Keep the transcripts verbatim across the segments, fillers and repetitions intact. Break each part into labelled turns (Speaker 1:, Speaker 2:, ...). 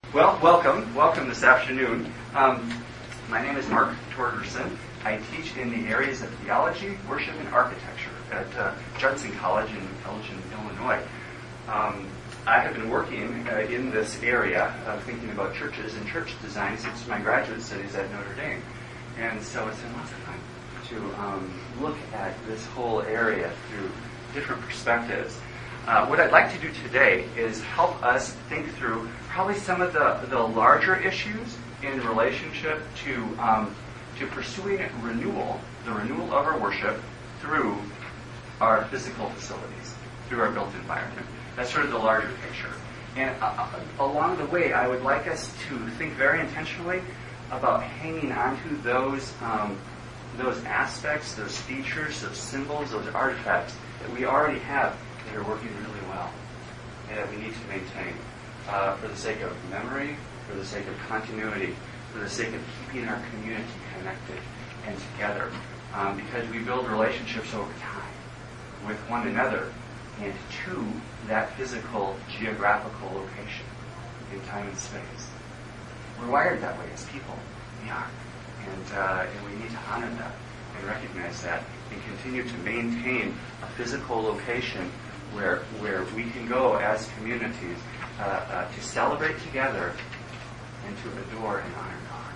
Speaker 1: Well, welcome. Welcome this afternoon. Um, my name is Mark Torgerson. I teach in the areas of theology, worship, and architecture at uh, Judson College in Elgin, Illinois. Um, I have been working uh, in this area, uh, thinking about churches and church design since my graduate studies at Notre Dame. And so it's been lots of fun to um, look at this whole area through different perspectives. Uh, what I'd like to do today is help us think through probably some of the, the larger issues in relationship to um, to pursuing renewal, the renewal of our worship through our physical facilities, through our built environment. That's sort of the larger picture. And uh, along the way, I would like us to think very intentionally about hanging on to those um, those aspects, those features, those symbols, those artifacts that we already have that are working really well and that we need to maintain uh, for the sake of memory, for the sake of continuity, for the sake of keeping our community connected and together, um, because we build relationships over time with one another and to that physical geographical location in time and space. We're wired that way as people. We are. And, uh, and we need to honor that and recognize that and continue to maintain a physical location where where we can go as communities uh, uh, to celebrate together and to adore and honor God.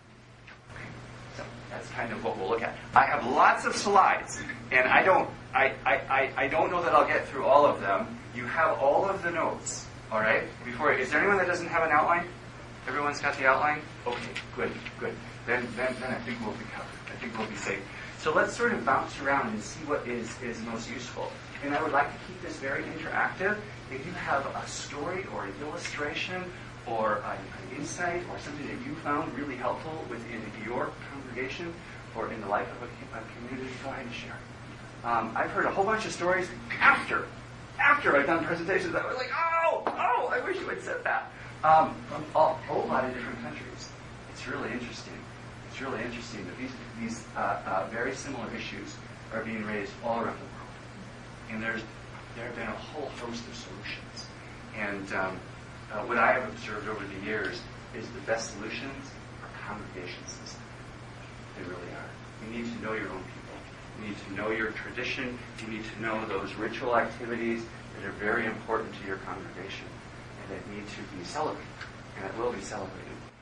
Speaker 1: Okay, so that's kind of what we'll look at. I have lots of slides, and I don't I, I, I don't know that I'll get through all of them. You have all of the notes, all right? Before, is there anyone that doesn't have an outline? Everyone's got the outline? Okay, good, good. Then then then I think we'll be covered. I think we'll be safe. So let's sort of bounce around and see what is, is most useful. And I would like to keep this very interactive. If you have a story or an illustration or an, an insight or something that you found really helpful within your congregation or in the life of a, a community, go ahead and share. Um, I've heard a whole bunch of stories after, after I've done presentations. I was like, oh, oh, I wish you had said that. Um, from a whole lot of different countries. It's really interesting. It's really interesting that these these uh, uh, very similar issues are being raised all around the world, and there's there have been a whole host of solutions. And um, uh, what I have observed over the years is the best solutions are congregation systems. They really are. You need to know your own people. You need to know your tradition. You need to know those ritual activities that are very important to your congregation and that need to be celebrated, and that will be celebrated.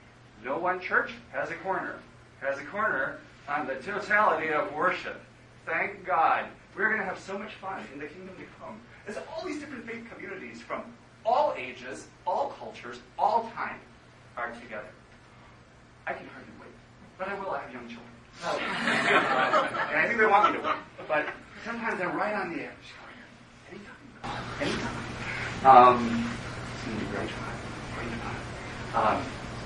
Speaker 1: No one church has a corner. Has a corner on the totality of worship. Thank God. We're going to have so much fun in the kingdom to come. There's all these different faith communities from all ages, all cultures, all time are together. I can hardly wait. But I will. I have young children. And I think they want me to wait. But sometimes I'm right on the edge. Anytime. Anytime. Um, it's going to be great fun. Great fun. Um,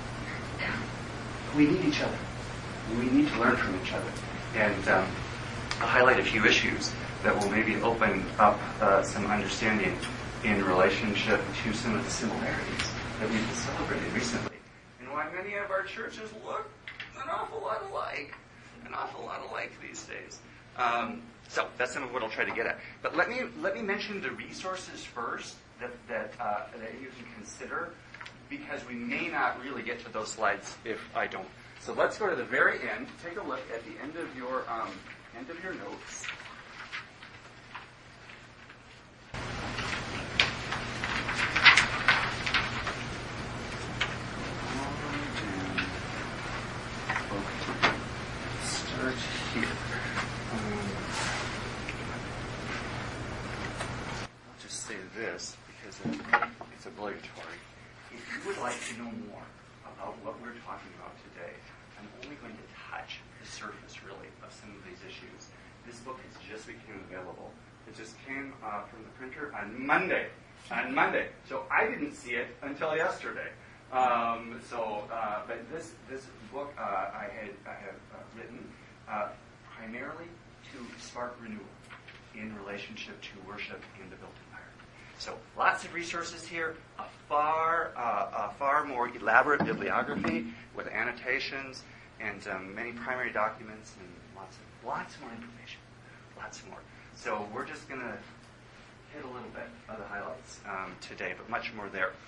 Speaker 1: we need each other. We need to learn from each other. And um, I'll highlight a few issues that will maybe open up uh, some understanding in relationship to some of the similarities that we've celebrated recently. And why many of our churches look an awful lot alike. An awful lot alike these days. Um, so that's some of what I'll try to get at. But let me let me mention the resources first that, that, uh, that you can consider, because we may not really get to those slides if I don't. So let's go to the very end. Take a look at the end of your um, end of your notes. Start here. Um, I'll just say this because it's obligatory. If you would like to know more about what we're talking about today, I'm only going to touch the surface, really, of some of these issues. This book has just become available. It just came uh, from the printer on Monday. On Monday. So I didn't see it until yesterday. Um, so, uh, but this this book uh, I had I have uh, written uh, primarily to spark renewal in relationship to worship in the built environment. So lots of resources here, a far, uh, a far more elaborate bibliography with annotations and um, many primary documents and lots of lots more information, lots more. So we're just going to hit a little bit of the highlights um, today, but much more there.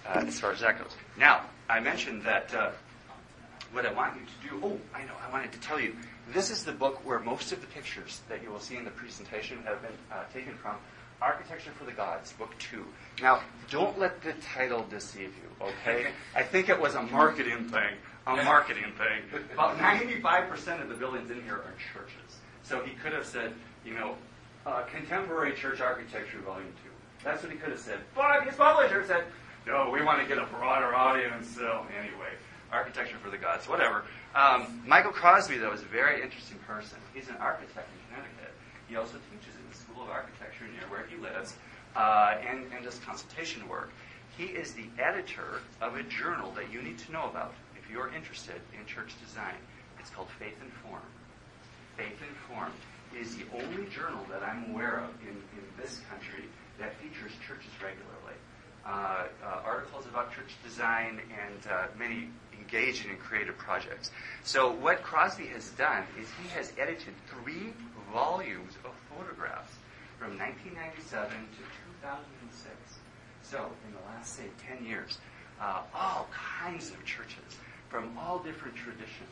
Speaker 1: uh, as far as that goes. Now, I mentioned that uh, what I want you to do, oh, I know, I wanted to tell you, this is the book where most of the pictures that you will see in the presentation have been uh, taken from. Architecture for the Gods, Book Two. Now, don't let the title deceive you, okay? I think it was a marketing thing, a marketing thing. About ninety-five percent of the buildings in here are churches. So he could have said, you know, uh, Contemporary Church Architecture, Volume Two. That's what he could have said. But his publisher said, no, we want to get a broader audience. So anyway, Architecture for the Gods, whatever. Um, Michael Crosby, though, is a very interesting person. He's an architect in Connecticut. He also teaches in the School of Architecture near where he lives, uh, and, and does consultation work. He is the editor of a journal that you need to know about if you are interested in church design. It's called Faith Informed. Faith Informed is the only journal that I'm aware of in, in this country that features churches regularly. Uh, uh, articles about church design, and uh, many engaging in creative projects. So what Crosby has done is he has edited three volumes of photographs from nineteen ninety-seven to two thousand six. So in the last, say, ten years, uh, all kinds of churches from all different traditions.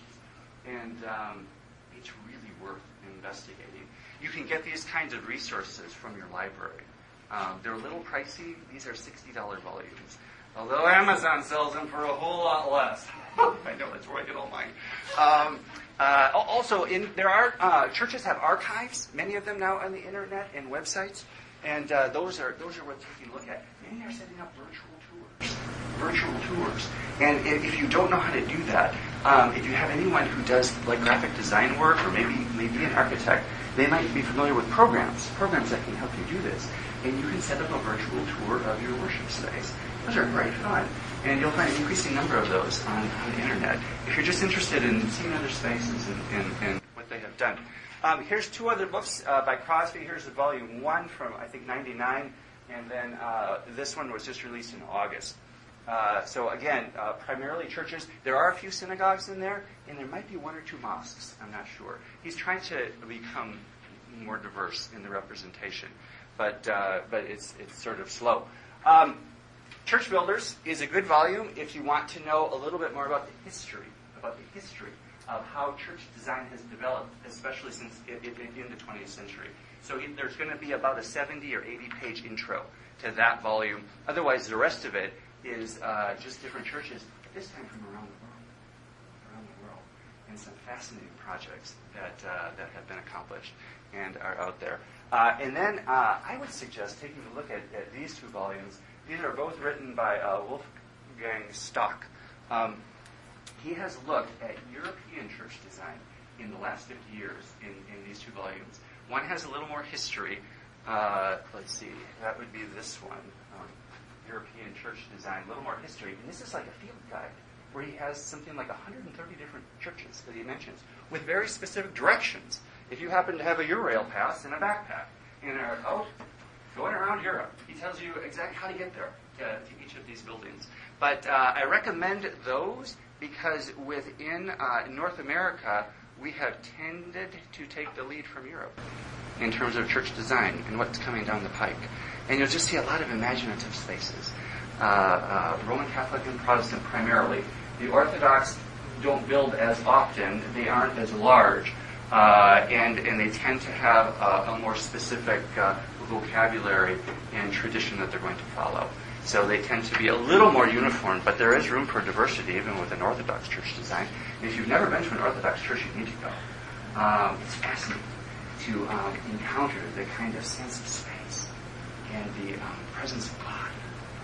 Speaker 1: And um, it's really worth investigating. You can get these kinds of resources from your library. Um, they're a little pricey. These are sixty dollars volumes. Although Amazon sells them for a whole lot less. I know, that's where I get all mine. Um, uh, also, in, there are uh, churches have archives, many of them now on the internet and websites, and uh, those are those are worth taking a look at. Many are setting up virtual tours. Virtual tours. And if, if you don't know how to do that, um, if you have anyone who does like graphic design work, or maybe maybe an architect, they might be familiar with programs, programs that can help you do this. And you can set up a virtual tour of your worship space. Those are great fun. And you'll find an increasing number of those on, on the internet if you're just interested in seeing other spaces and, and, and what they have done. Um, here's two other books uh, by Crosby. Here's the volume one from, I think, ninety-nine. And then uh, this one was just released in August. Uh, so again, uh, primarily churches. There are a few synagogues in there, and there might be one or two mosques. I'm not sure. He's trying to become more diverse in the representation. But uh, but it's it's sort of slow. Um, Church Builders is a good volume if you want to know a little bit more about the history, about the history of how church design has developed, especially since it, it, in the twentieth century. So it, there's going to be about a seventy or eighty page intro to that volume. Otherwise, the rest of it is uh, just different churches, this time from around the world, around the world, and some fascinating projects that uh, that have been accomplished and are out there. Uh, and then uh, I would suggest taking a look at, at these two volumes. These are both written by uh, Wolfgang Stock. Um, he has looked at European church design in the last fifty years in, in these two volumes. One has a little more history. Uh, let's see, that would be this one, um, European church design, a little more history. And this is like a field guide where he has something like one hundred thirty different churches that he mentions with very specific directions. If you happen to have a Eurail pass and a backpack and are out going around Europe, he tells you exactly how to get there to, to each of these buildings. But uh, I recommend those because within uh, North America, we have tended to take the lead from Europe in terms of church design and what's coming down the pike. And you'll just see a lot of imaginative spaces. Uh, uh, Roman Catholic and Protestant primarily. The Orthodox don't build as often. They aren't as large. Uh, and, and they tend to have uh, a more specific uh, vocabulary and tradition that they're going to follow. So they tend to be a little more uniform, but there is room for diversity even with an Orthodox church design. And if you've never been to an Orthodox church, you need to go. Um, it's fascinating to um, encounter the kind of sense of space and the um, presence of God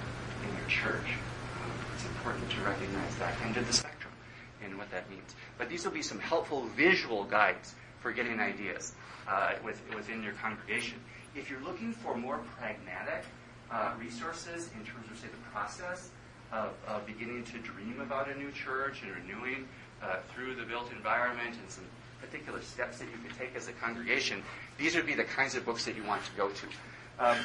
Speaker 1: in your church. Um, it's important to recognize that and to the spectrum and what that means. But these will be some helpful visual guides for getting ideas uh, with, within your congregation. If you're looking for more pragmatic uh, resources in terms of, say, the process of, of beginning to dream about a new church and renewing uh, through the built environment and some particular steps that you could take as a congregation, these would be the kinds of books that you want to go to. Um,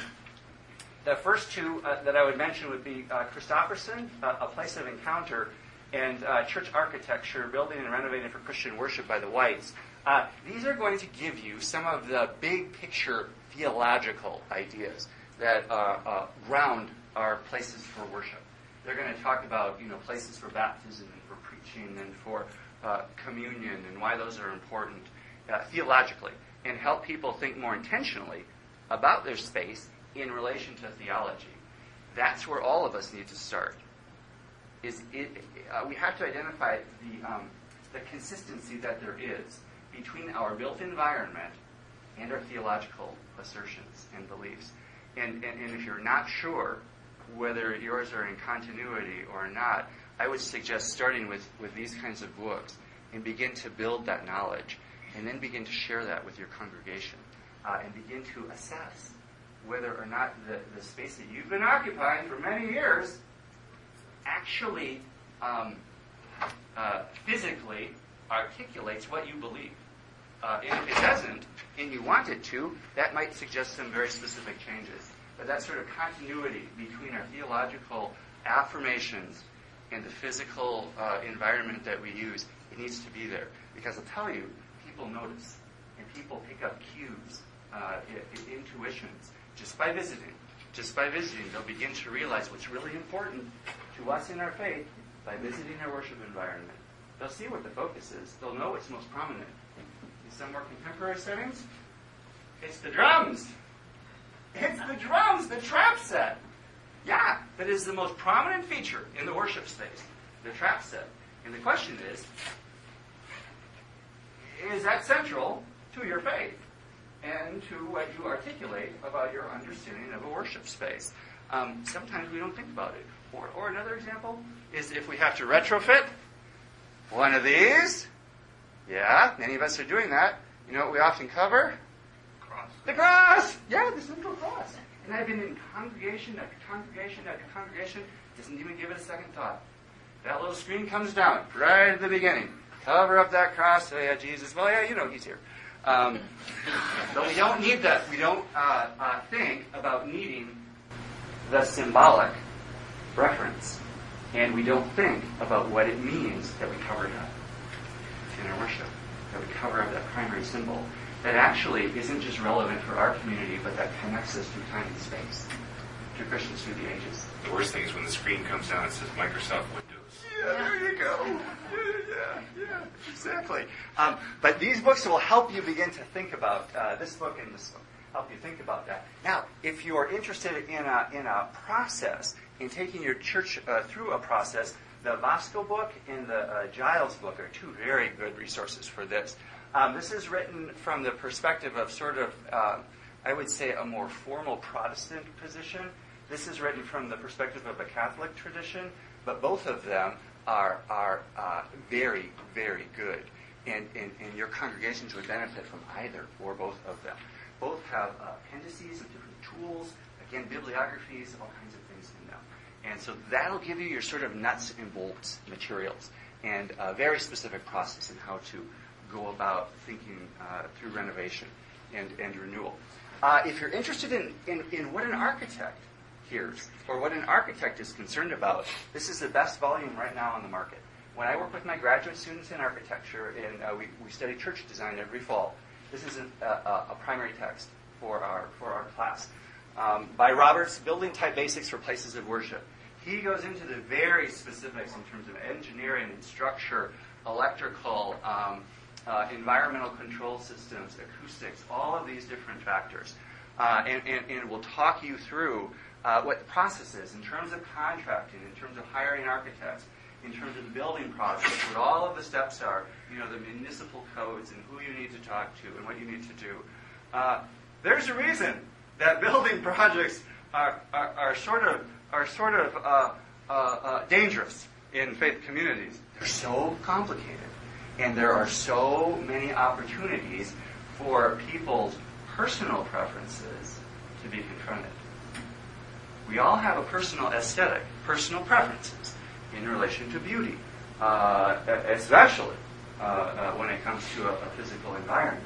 Speaker 1: the first two uh, that I would mention would be uh, Christofferson, uh, A Place of Encounter, and uh, Church Architecture, Building and Renovating for Christian Worship by the Whites. Uh, these are going to give you some of the big picture theological ideas that uh, uh, ground our places for worship. They're going to talk about, you know, places for baptism and for preaching and for uh, communion and why those are important uh, theologically, and help people think more intentionally about their space in relation to theology. That's where all of us need to start. Is it, uh, we have to identify the um, the consistency that there is between our built environment and our theological assertions and beliefs. And, and, and if you're not sure whether yours are in continuity or not, I would suggest starting with, with these kinds of books and begin to build that knowledge, and then begin to share that with your congregation, uh, and begin to assess whether or not the, the space that you've been occupying for many years actually um, uh, physically articulates what you believe. Uh, and if it doesn't, and you want it to, that might suggest some very specific changes. But that sort of continuity between our theological affirmations and the physical uh, environment that we use, it needs to be there. Because I'll tell you, people notice, and people pick up cues, uh, I- I- intuitions, just by visiting. Just by visiting, they'll begin to realize what's really important to us in our faith by visiting our worship environment. They'll see what the focus is. They'll know what's most prominent. In some more contemporary settings, it's the drums. It's the drums, the trap set. Yeah, that is the most prominent feature in the worship space, the trap set. And the question is, is that central to your faith and to what you articulate about your understanding of a worship space? Um, sometimes we don't think about it. Or, or another example is if we have to retrofit one of these. Yeah, many of us are doing that. You know what we often cover?
Speaker 2: Cross.
Speaker 1: The cross! Yeah, the central cross. And I've been in congregation after congregation after congregation, doesn't even give it a second thought. That little screen comes down right at the beginning. Cover up that cross. Oh, yeah, Jesus. Well, yeah, you know he's here. Um, but we don't need that. We don't uh, uh, think about needing the symbolic reference. And we don't think about what it means that we cover that in our worship, that we cover up that primary symbol that actually isn't just relevant for our community, but that connects us through time and space, to Christians through the ages.
Speaker 2: The worst thing is when the screen comes down and says Microsoft Windows.
Speaker 1: Yeah, there you go. Yeah, yeah, exactly. Um, but these books will help you begin to think about uh, this book and this book. Help you think about that. Now, if you are interested in a in a process, in taking your church uh, through a process, the Bosco book and the uh, Giles book are two very good resources for this. Um, this is written from the perspective of sort of, uh, I would say, a more formal Protestant position. This is written from the perspective of a Catholic tradition, but both of them are are uh, very, very good. And, and, and your congregations would benefit from either or both of them. Both have uh, appendices of different tools, again, bibliographies, all kinds of things in them. And so that'll give you your sort of nuts and bolts materials and a very specific process in how to go about thinking uh, through renovation and, and renewal. Uh, if you're interested in, in, in what an architect hears or what an architect is concerned about, this is the best volume right now on the market. When I work with my graduate students in architecture, and uh, we, we study church design every fall, this is a, a, a primary text for our for our class. Um, by Roberts, Building Type Basics for Places of Worship. He goes into the very specifics in terms of engineering and structure, electrical, um, uh, environmental control systems, acoustics, all of these different factors. Uh, and, and, and we'll talk you through uh, what the process is in terms of contracting, in terms of hiring architects, in terms of the building process, what all of the steps are, you know, the municipal codes and who you need to talk to and what you need to do. Uh, there's a reason that building projects are, are, are sort of are sort of uh, uh, uh, dangerous in faith communities. They're so complicated, and there are so many opportunities for people's personal preferences to be confronted. We all have a personal aesthetic, personal preferences in relation to beauty, uh, especially uh, uh, when it comes to a, a physical environment.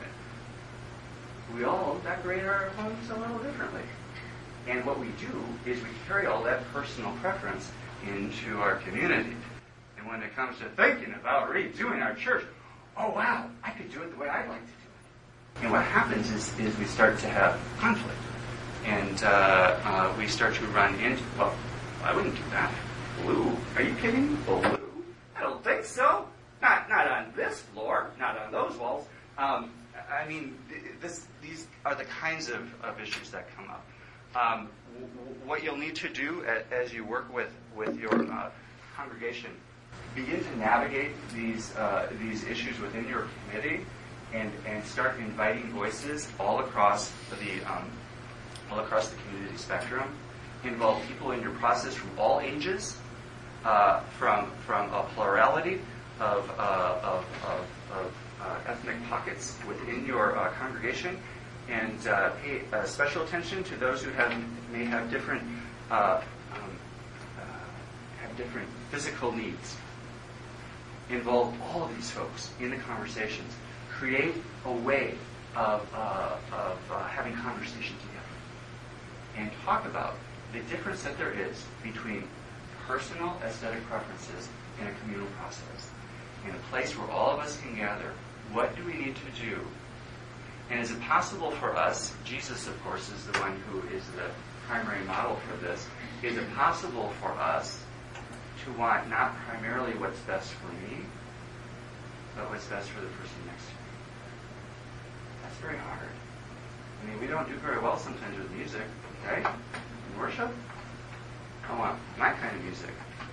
Speaker 1: We all decorate our homes a little differently. And what we do is we carry all that personal preference into our community. And when it comes to thinking about redoing our church, oh wow, I could do it the way I'd like to do it. And what happens is, is we start to have conflict. And uh, uh, we start to run into, well, I wouldn't do that. Blue? Are you kidding me? Blue? I don't think so. Not not on this floor. Not on those walls. Um, I mean, this, these are the kinds of, of issues that come up. Um, w- what you'll need to do a, as you work with, with your uh, congregation, begin to navigate these uh, these issues within your committee, and, and start inviting voices all across the um, all across the community spectrum. Involve people in your process from all ages, uh, from from a plurality of uh, of, of, of uh, ethnic pockets within your uh, congregation, and uh, pay uh, special attention to those who have may have different uh, um, uh, have different physical needs. Involve all of these folks in the conversations. Create a way of uh, of uh, having conversation together, and talk about the difference that there is between personal aesthetic preferences and a communal process. In a place where all of us can gather, what do we need to do? And is it possible for us, Jesus, of course, is the one who is the primary model for this, is it possible for us to want not primarily what's best for me, but what's best for the person next to me? That's very hard. I mean, we don't do very well sometimes with music, okay? In worship, I want my kind of music.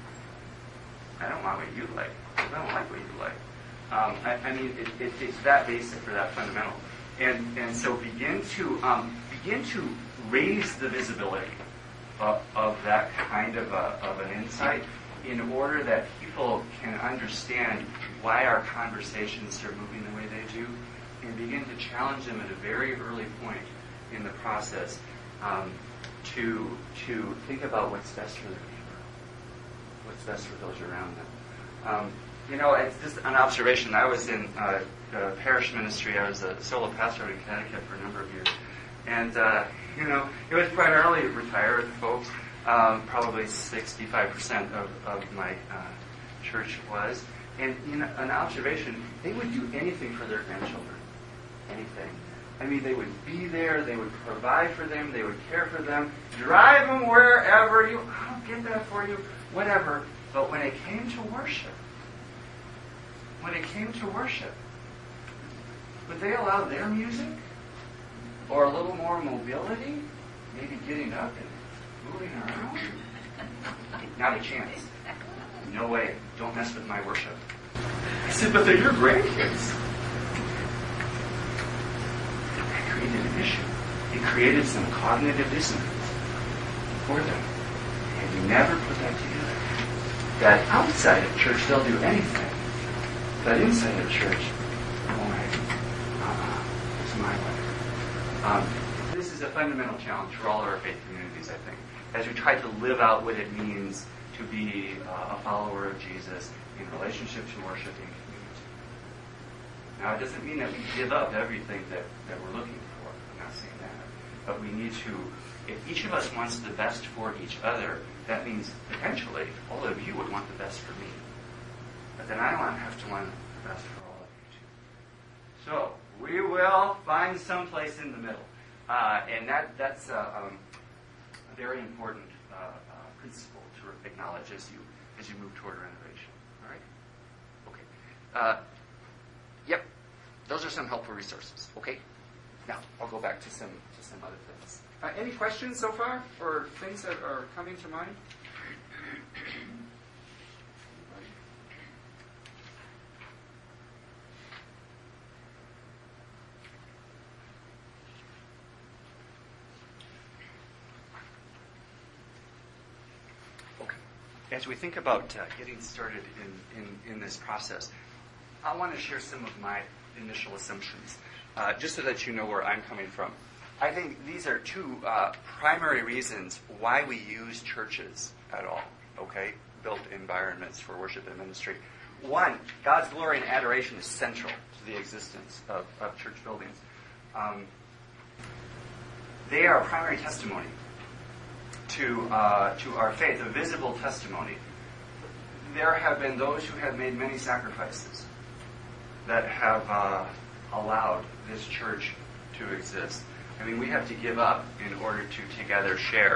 Speaker 1: I don't want what you like. I don't like what you like. Um, I, I mean, it, it, it's that basic or that fundamental. And and so begin to um, begin to raise the visibility of, of that kind of, a, of an insight in order that people can understand why our conversations are moving the way they do, and begin to challenge them at a very early point in the process um, to to think about what's best for their neighbor, what's best for those around them. Um, you know, it's just an observation. I was in uh, uh, parish ministry. I was a solo pastor in Connecticut for a number of years, and uh, you know, it was primarily retired folks. Um, probably sixty-five percent of, of my uh, church was. And in an observation, they would do anything for their grandchildren. Anything. I mean, they would be there, they would provide for them, they would care for them, drive them wherever you, I'll get that for you, whatever. But when it came to worship, when it came to worship, would they allow their music? Or a little more mobility? Maybe getting up and moving around? Not a chance. No way. Don't mess with my worship. I said, but they're your grandkids. That created an issue. It created some cognitive dissonance for them. And you never put that together. That outside of church, they'll do anything. But inside of church, oh my, uh-uh, it's my way. Um, this is a fundamental challenge for all of our faith communities, I think, as we try to live out what it means to be uh, a follower of Jesus in relationship to worship and community. Now, it doesn't mean that we give up everything that, that we're looking for. I'm not saying that. But we need to, if each of us wants the best for each other, that means potentially all of you would want the best for me. But then I want have to want the best for all of you too. So, we will find some place in the middle. Uh, and that that's uh, um, a very important uh, uh, principle to acknowledge as you as you move toward renovation. All right? Okay. Uh, yep. Those are some helpful resources. Okay. Now I'll go back to some to some other things. Uh, any questions so far, or things that are coming to mind? As we think about uh, getting started in, in, in this process, I want to share some of my initial assumptions, uh, just so that you know where I'm coming from. I think these are two uh, primary reasons why we use churches at all, okay? Built environments for worship and ministry. One, God's glory and adoration is central to the existence of, of church buildings. Um, they are a primary testimony to uh, to our faith, a visible testimony. There have been those who have made many sacrifices that have uh, allowed this church to exist. I mean, we have to give up in order to together share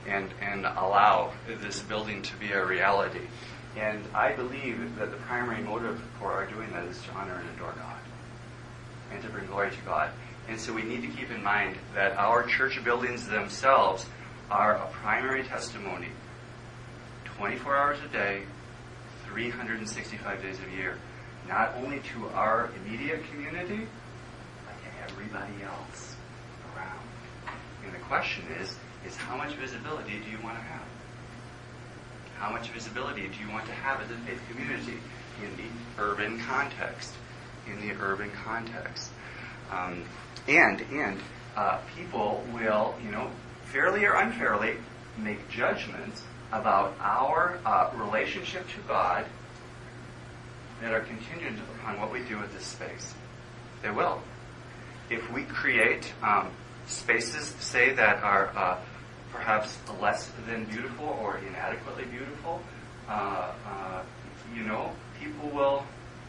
Speaker 1: and, and allow this building to be a reality. And I believe that the primary motive for our doing that is to honor and adore God and to bring glory to God. And so we need to keep in mind that our church buildings themselves are a primary testimony twenty-four hours a day, three hundred sixty-five days a year, not only to our immediate community, but to everybody else around. And the question is, is how much visibility do you want to have? How much visibility do you want to have as a faith community in the urban context? In the urban context. Um, and and uh, people will, you know, fairly or unfairly, make judgments about our uh, relationship to God that are contingent upon what we do with this space. They will. If we create um, spaces, say, that are uh, perhaps less than beautiful or inadequately beautiful, uh, uh, you know, people will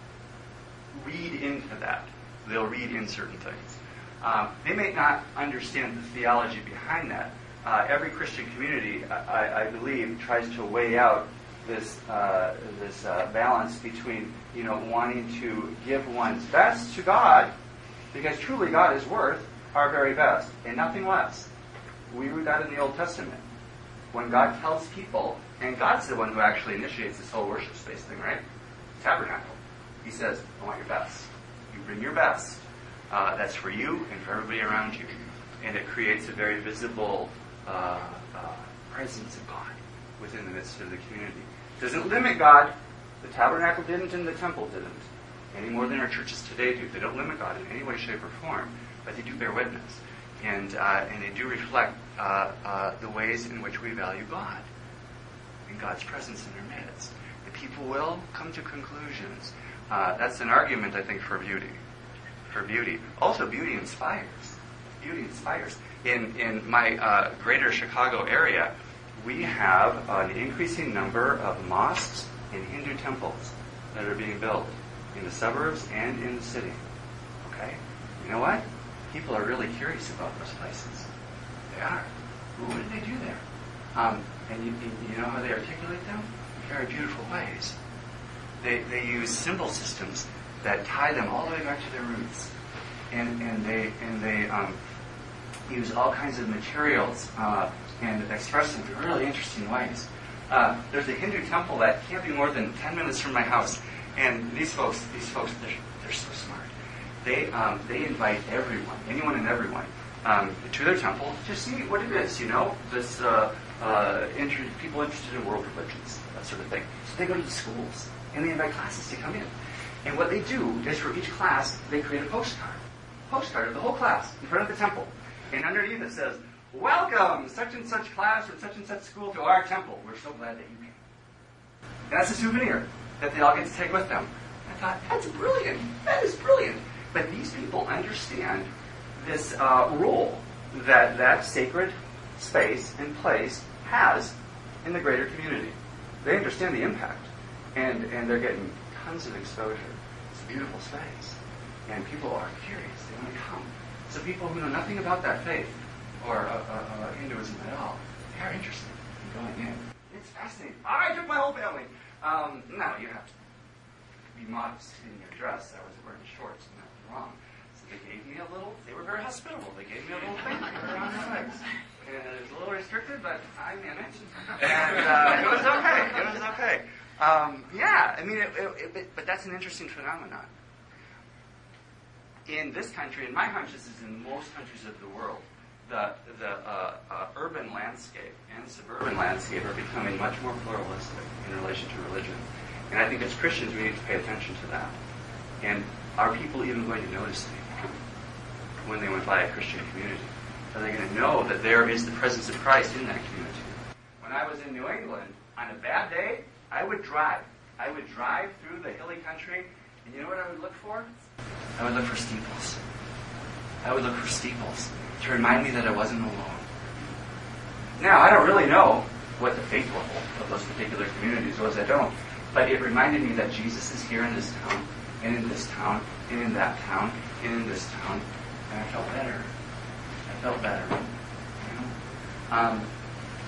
Speaker 1: read into that. They'll read in certain things. Um, they may not understand the theology behind that. Uh, every Christian community, I, I believe, tries to weigh out this uh, this uh, balance between, you know, wanting to give one's best to God, because truly God is worth our very best, and nothing less. We read that in the Old Testament. When God tells people, and God's the one who actually initiates this whole worship space thing, right? Tabernacle. He says, I want your best. You bring your best. Uh, that's for you and for everybody around you. And it creates a very visible uh, uh, presence of God within the midst of the community. It doesn't limit God. The tabernacle didn't and the temple didn't. Any more than our churches today do. They don't limit God in any way, shape, or form. But they do bear witness. And, uh, and they do reflect uh, uh, the ways in which we value God and God's presence in our midst. And people will come to conclusions. Uh, that's an argument, I think, for beauty. For beauty. Also, beauty inspires. Beauty inspires. In in my uh, greater Chicago area, we have an increasing number of mosques and Hindu temples that are being built in the suburbs and in the city. Okay? You know what? People are really curious about those places. They are. Ooh, what did they do there? Um, and you, you know how they articulate them? In very beautiful ways. They they use symbol systems that tie them all the way back to their roots, and and they and they um, use all kinds of materials uh, and express them in really interesting ways. Uh, there's a Hindu temple that can't be more than ten minutes from my house, and these folks these folks they're, they're so smart. They um, they invite everyone, anyone and everyone, um, to their temple to see what it is. You know, this uh, uh, inter- people interested in world religions, that sort of thing. So they go to the schools. And they invite classes to come in. And what they do is for each class, they create a postcard. Postcard of the whole class in front of the temple. And underneath it says, welcome, such and such class from such and such school to our temple. We're so glad that you came. And that's a souvenir that they all get to take with them. I thought, that's brilliant. That is brilliant. But these people understand this uh, role that that sacred space and place has in the greater community. They understand the impact. And and they're getting tons of exposure. It's a beautiful space. And people are curious. They want to come. So people who know nothing about that faith or uh, uh, uh, Hinduism at all, they are interested in going in. It's fascinating. I took my whole family. Um, no, you have to be modest in your dress. I was wearing shorts, and that was wrong. So they gave me a little, they were very hospitable. They gave me a little thing around my legs. And it was a little restricted, but I managed. And uh, it was okay. It was okay. Um, yeah, I mean, it, it, it, but that's an interesting phenomenon. In this country, and my hunch is in most countries of the world, the the uh, uh, urban landscape and suburban landscape are becoming much more pluralistic in relation to religion. And I think as Christians, we need to pay attention to that. And are people even going to notice it when they went by a Christian community? Are they going to know that there is the presence of Christ in that community? When I was in New England, on a bad day, I would drive. I would drive through the hilly country, and you know what I would look for? I would look for steeples. I would look for steeples to remind me that I wasn't alone. Now, I don't really know what the faith level of those particular communities was. I don't. But it reminded me that Jesus is here in this town, and in this town, and in that town, and in this town. And I felt better. I felt better. You know? Um,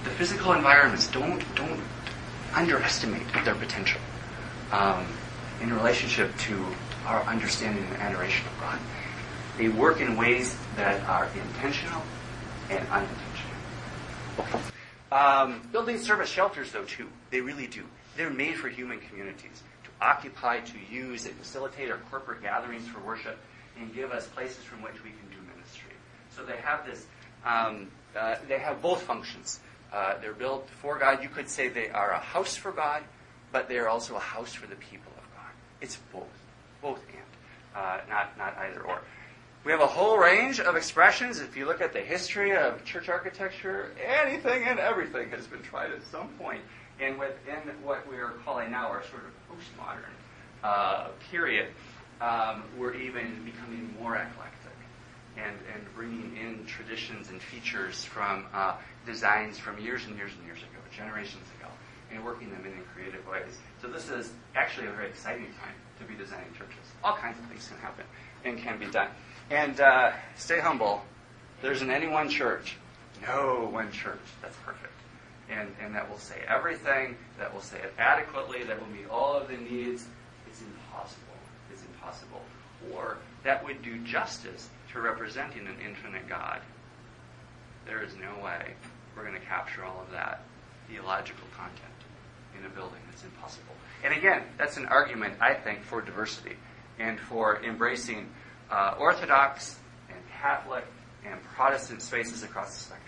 Speaker 1: the physical environments, don't don't underestimate their potential um, in relationship to our understanding and adoration of God. They work in ways that are intentional and unintentional. Um, buildings serve as shelters, though, too. They really do. They're made for human communities to occupy, to use. They facilitate our corporate gatherings for worship and give us places from which we can do ministry. So they have this. Um, uh, they have both functions. Uh, they're built for God. You could say they are a house for God, but they are also a house for the people of God. It's both, both and, uh, not not either or. We have a whole range of expressions. If you look at the history of church architecture, anything and everything has been tried at some point. And within what we are calling now our sort of postmodern uh, period, um, we're even becoming more eclectic and, and bringing in traditions and features from uh, designs from years and years and years ago, generations ago, and working them in, in creative ways. So this is actually a very exciting time to be designing churches. All kinds of things can happen and can be done. And uh, stay humble. There isn't any one church. No one church. That's perfect. And and that will say everything, that will say it adequately, that will meet all of the needs. It's impossible. It's impossible. Or that would do justice to representing an infinite God. There is no way we're going to capture all of that theological content in a building. It's impossible. And again, that's an argument, I think, for diversity and for embracing uh, Orthodox and Catholic and Protestant spaces across the spectrum.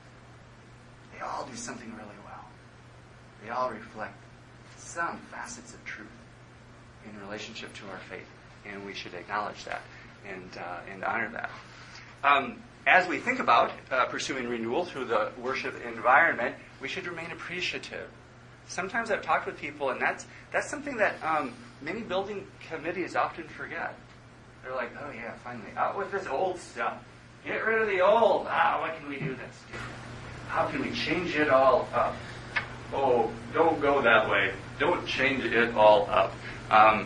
Speaker 1: They all do something really well. They all reflect some facets of truth in relationship to our faith, and we should acknowledge that and uh, and honor that. Um, as we think about uh, pursuing renewal through the worship environment, we should remain appreciative. Sometimes I've talked with people, and that's that's something that um, many building committees often forget. They're like, oh yeah, finally, out with this old stuff. Get rid of the old. Ah, what can we do that's different? How can we change it all up? Oh, don't go that way. Don't change it all up. Um,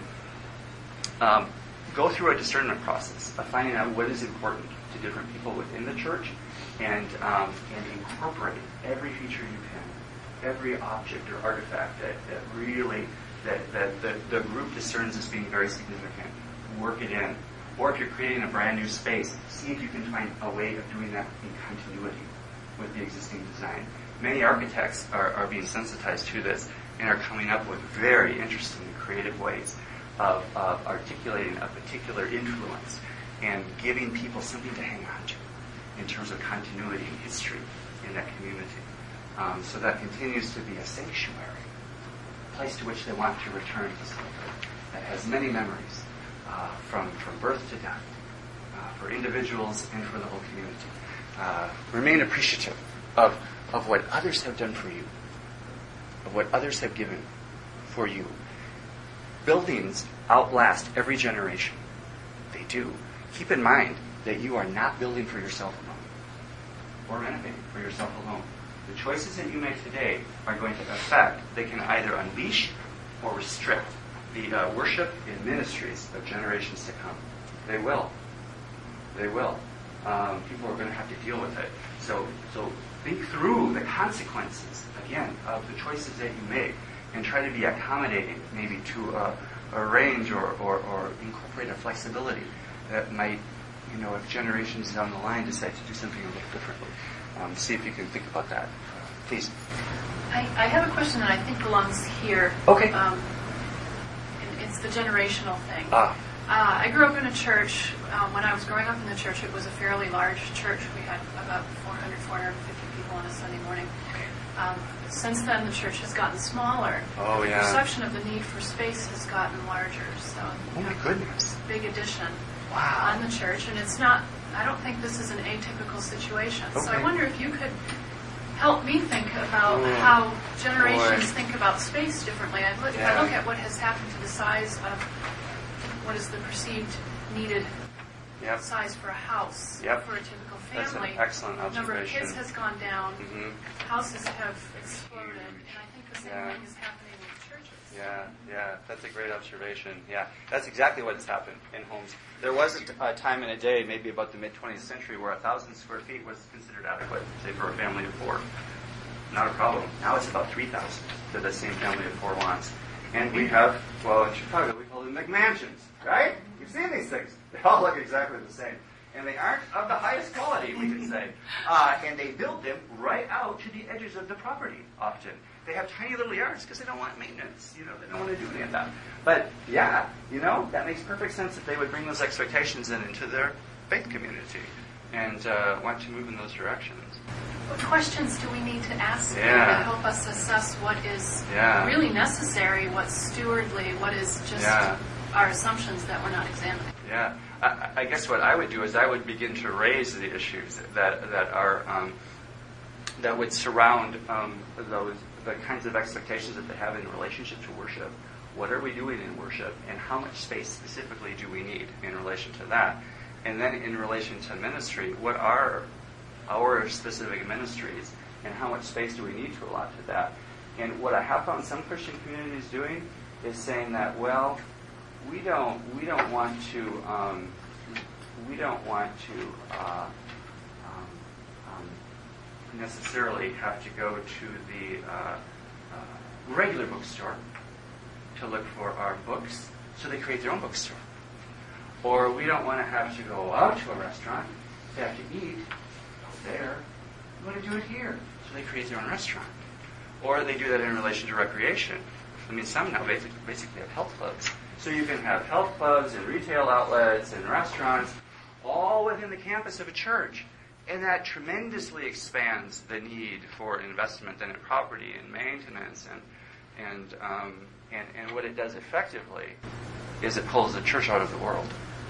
Speaker 1: um, go through a discernment process of finding out what is important to different people within the church, and um, and incorporate every feature you can, every object or artifact that, that really that that the, the group discerns as being very significant. Work it in. Or if you're creating a brand new space, see if you can find a way of doing that in continuity with the existing design. Many architects are, are being sensitized to this and are coming up with very interesting and creative ways of, of articulating a particular influence and giving people something to hang on to in terms of continuity and history in that community. Um, so that continues to be a sanctuary, a place to which they want to return to celebrate, that has many memories uh, from, from birth to death uh, for individuals and for the whole community. Uh, remain appreciative of, of what others have done for you, of what others have given for you. Buildings outlast every generation. They do. Keep in mind that you are not building for yourself alone or renovating for yourself alone. The choices that you make today are going to affect, they can either unleash or restrict the uh, worship and ministries of generations to come. They will. They will. Um, people are going to have to deal with it. So, so think through the consequences, again, of the choices that you make, and try to be accommodating, maybe to a, a range or, or, or incorporate a flexibility that might, you know, if generations down the line decide to do something a little differently. Um, see if you can think about that. Please.
Speaker 3: I, I have a question that I think belongs here.
Speaker 1: Okay.
Speaker 3: Um, it's the generational thing.
Speaker 1: Ah.
Speaker 3: Uh, I grew up in a church. Um, when I was growing up in the church, it was a fairly large church. We had about four hundred, four hundred fifty people on a Sunday morning. Um, since then, the church has gotten smaller.
Speaker 1: Oh, yeah.
Speaker 3: The perception of the need for space has gotten larger. So,
Speaker 1: oh, my goodness.
Speaker 3: Big addition
Speaker 1: wow.
Speaker 3: on the church. And it's not, I don't think this is an atypical situation.
Speaker 1: Okay.
Speaker 3: So I wonder if you could help me think about
Speaker 1: oh,
Speaker 3: how generations
Speaker 1: boy.
Speaker 3: think about space differently. I look,
Speaker 1: Yeah.
Speaker 3: I look at what has happened to the size of what is the perceived needed
Speaker 1: Yep.
Speaker 3: size for a house,
Speaker 1: Yep.
Speaker 3: for a typical
Speaker 1: That's an
Speaker 3: family.
Speaker 1: excellent
Speaker 3: Number of
Speaker 1: observation.
Speaker 3: kids has gone down.
Speaker 1: Mm-hmm.
Speaker 3: Houses have exploded. And I think the same
Speaker 1: Yeah.
Speaker 3: thing is happening with churches.
Speaker 1: Yeah, yeah, that's a great observation. Yeah, that's exactly what has happened in homes. There was a time in a day, maybe about the mid twentieth century, where a thousand square feet was considered adequate, say, for a family of four. not a problem. Now it's about three thousand to the same family of four wants. And we have, well, in Chicago, we call them McMansions, right? You've seen these things. They all look exactly the same. And they aren't of the highest quality, we could say. Uh, and they build them right out to the edges of the property, often. They have tiny little yards because they don't want maintenance. You know, they don't want to do any of that. But, yeah, you know, that makes perfect sense that they would bring those expectations in into their faith community and uh, want to move in those directions.
Speaker 3: What questions do we need to ask
Speaker 1: Yeah.
Speaker 3: to help us assess what is
Speaker 1: Yeah.
Speaker 3: really necessary, what's stewardly, what is just
Speaker 1: Yeah.
Speaker 3: our assumptions that we're not examining?
Speaker 1: Yeah, I, I guess what I would do is I would begin to raise the issues that that are um, that would surround um, those the kinds of expectations that they have in relationship to worship. What are we doing in worship, and how much space specifically do we need in relation to that? And then in relation to ministry, what are our specific ministries, and how much space do we need to allot to that? And what I have found some Christian communities doing is saying that, well, we don't we don't want to um, we don't want to uh, um, um, necessarily have to go to the uh, uh, regular bookstore to look for our books, so they create their own bookstore. Or we don't want to have to go out to a restaurant to have to eat there. We want to do it here, so they create their own restaurant. Or they do that in relation to recreation. I mean, some now basically, basically have health clubs. So you can have health clubs and retail outlets and restaurants all within the campus of a church. And that tremendously expands the need for investment in property and maintenance. And, and, um, and, and what it does effectively is it pulls the church out of the world.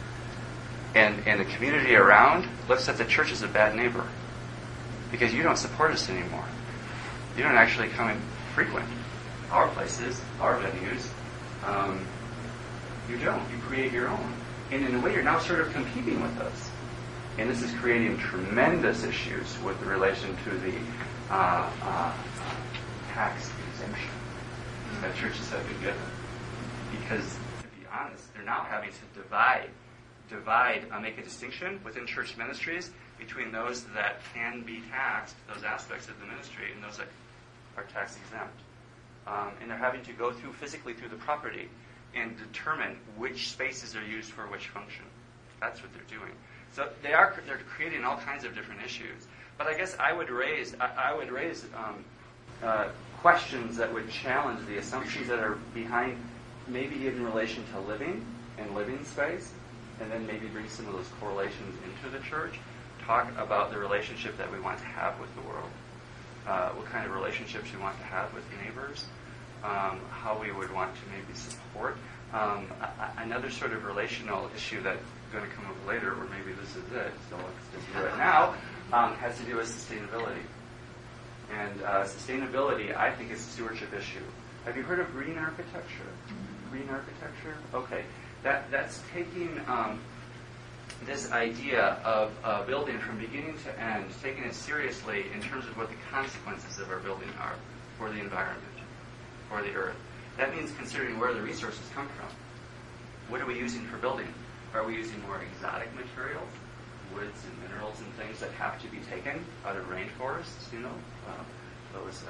Speaker 1: And, and the community around looks at the church as a bad neighbor because you don't support us anymore. You don't actually come and frequent our places, our venues. Um, you don't. You create your own. And in a way, you're now sort of competing with us. And this is creating tremendous issues with the relation to the uh, uh, tax exemption that churches have been given. Because, to be honest, they're now having to divide, divide, uh, make a distinction within church ministries between those that can be taxed, those aspects of the ministry, and those that are tax exempt. Um, and they're having to go through physically through the property and determine which spaces are used for which function. That's what they're doing. So they are they're creating all kinds of different issues. But I guess I would raise I, I would raise um, uh, questions that would challenge the assumptions that are behind, maybe in relation to living and living space, and then maybe bring some of those correlations into the church. Talk about the relationship that we want to have with the world. Uh, what kind of relationships we want to have with neighbors, um, how we would want to maybe support. Um, a- another sort of relational issue that's going to come up later, or maybe this is it, so let's just do it now, um, has to do with sustainability. And uh, sustainability, I think, is a stewardship issue. Have you heard of green architecture? Green architecture? Okay. That That's taking um, this idea of uh, building from beginning to end, taking it seriously in terms of what the consequences of our building are for the environment, for the earth. That means considering where the resources come from. What are we using for building? Are we using more exotic materials, woods and minerals and things that have to be taken out of rainforests, you know, uh, those uh,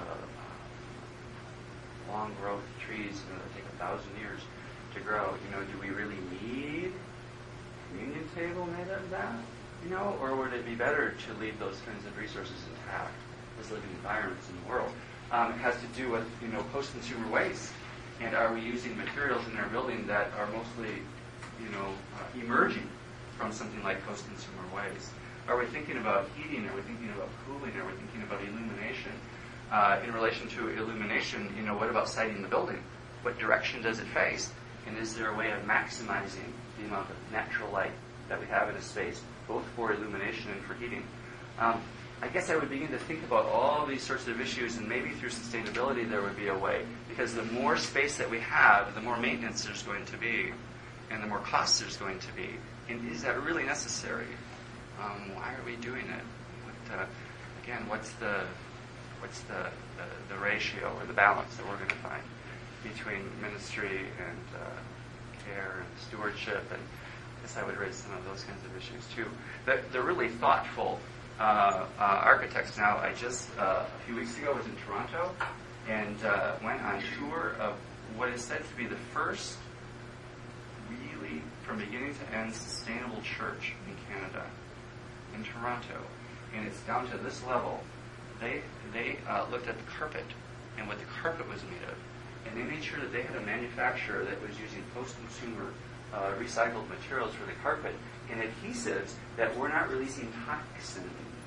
Speaker 1: uh, long growth trees, you know, that take a thousand years to grow. You know, do we really need communion table made of that, you know, or would it be better to leave those kinds of resources intact as living environments in the world? Um, it has to do with, you know, post-consumer waste, and are we using materials in our building that are mostly, you know, uh, emerging from something like post-consumer waste? Are we thinking about heating? Are we thinking about cooling? Are we thinking about illumination? Uh, in relation to illumination, you know, what about siting the building? What direction does it face? And is there a way of maximizing the amount of natural light that we have in a space, both for illumination and for heating? Um, I guess I would begin to think about all these sorts of issues, and maybe through sustainability there would be a way. Because the more space that we have, the more maintenance there's going to be, and the more cost there's going to be. And is that really necessary? Um, why are we doing it? What, uh, again, what's the what's the, the, the ratio or the balance that we're going to find between ministry and uh, care and stewardship? And I guess I would raise some of those kinds of issues too. The, the really thoughtful uh, uh, architects now. I just, uh, a few weeks ago, was in Toronto and uh, went on tour of what is said to be the first really, from beginning to end, sustainable church in Canada, in Toronto. And it's down to this level. They, they uh, looked at the carpet and what the carpet was made of. And they made sure that they had a manufacturer that was using post-consumer uh, recycled materials for the carpet and adhesives that were not releasing toxins.